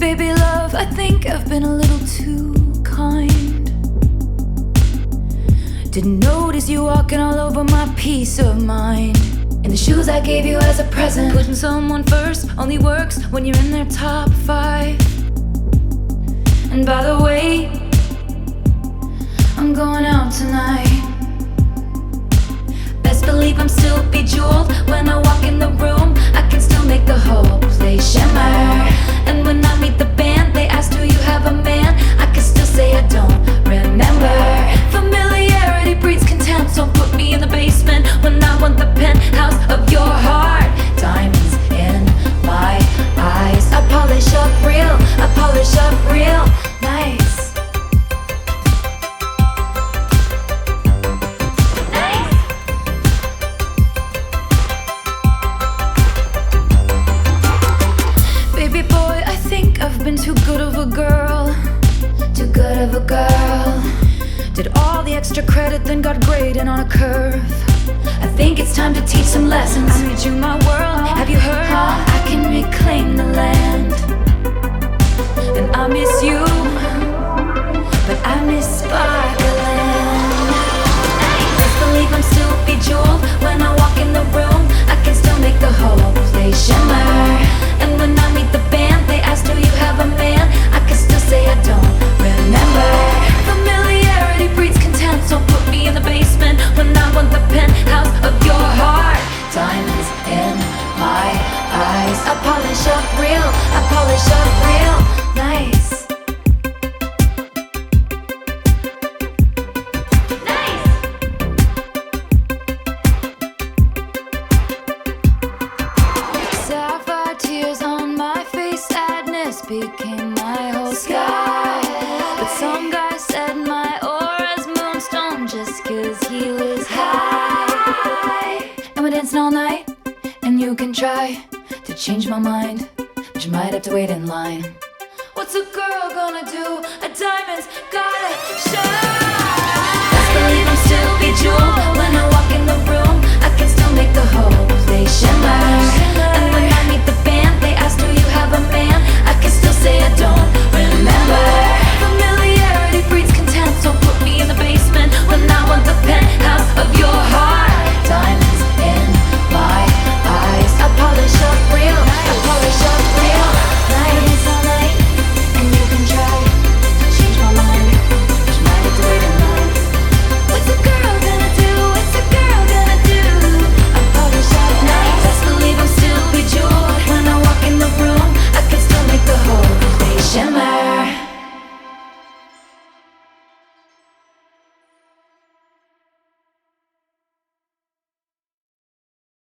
Baby love, I think I've been a little too kind. Didn't notice you walking all over my peace of mind. And the shoes I gave you as a present. Putting someone first only works when you're in their top 5. And by the way, I'm going out tonight. Best believe I'm still bejeweled. When I walk in the room, I can still make the whole place shimmer. And when I meet the band, they ask, do you have a man? I can still say I don't remember. Familiarity breeds contempt. Don't put me in the basement when I want the penthouse of your heart. Diamonds in my eyes. I polish up real, I polish up real nice. Baby boy, I think I've been too good of a girl. Too good of a girl. Did all the extra credit, then got graded on a curve. I think it's time to teach some lessons. I made you my world, have you heard? I can reclaim the land. And I miss you, but I miss Sparkland. Best believe I'm still bejeweled. When I walk in the room, I can still make the whole place shimmer. And when I meet the band, they ask, do you have a man? I can still say I don't remember. Familiarity breeds contempt. Don't put me in the basement when I want the penthouse of your heart. Diamonds in my eyes. I polish up real, I polish up real nice. Sapphire tears on my face, sadness became my whole sky. But some guy said my aura's moonstone just 'cause he was high. And we're dancing all night, and you can try to change my mind, but you might have to wait in line. What's a girl gonna do? A diamond's gotta shine. Best believe I'm still bejeweled.